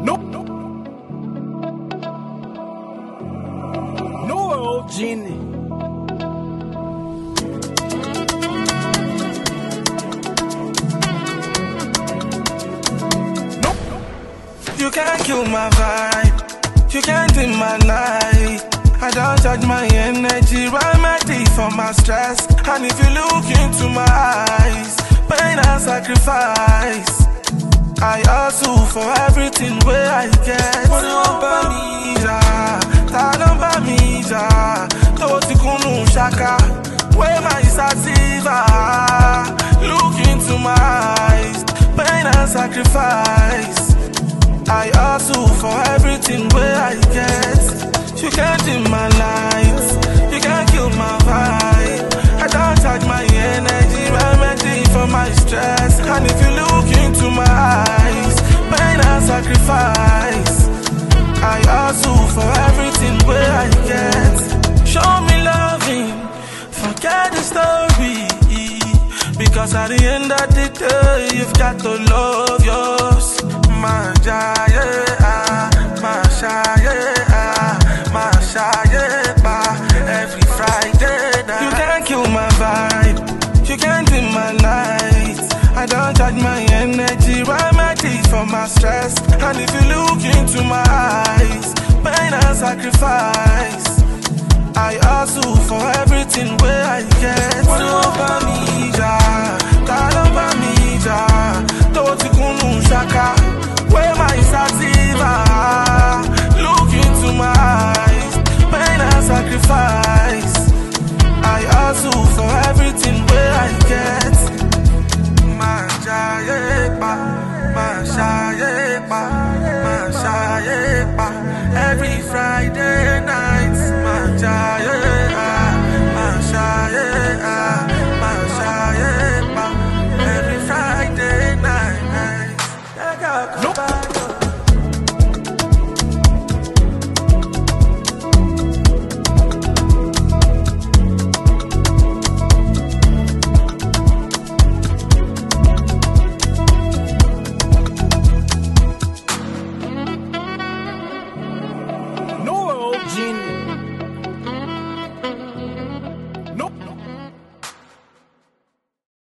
No. No, Genie. You can't kill my vibe, you can't dim my night. I don't charge my energy, remedy for my stress. And if you look into my eyes, pain and sacrifice, I hustle for everything where I get. What do you want by me, ja? Talon by me, ja. Toti kunu shaka, where my sativa. Look into my eyes, pain and sacrifice, I hustle for everything where I get. You can't dim my lights, you can't kill my vibe. I don't charge my energy, remedy for my stress. And if you look into my eyes, pain and sacrifice, I hustle for everything where I get. Show me loving, forget the story, because at the end of the day, you've got to love yours. My giant, my giant, my giant, every Friday night. You can't kill my vibe, you can't dim my lights. I don't charge my energy, remedy for my stress. And if you look into my eyes, pain and sacrifice, I hustle for everything where I get. What do you want by me, ja? Talon by me, ja. Toti kunu shaka, where my sativa. Look into my eyes, pain and sacrifice, I hustle for everything where I get. My giant, my giant, my giant, every Friday.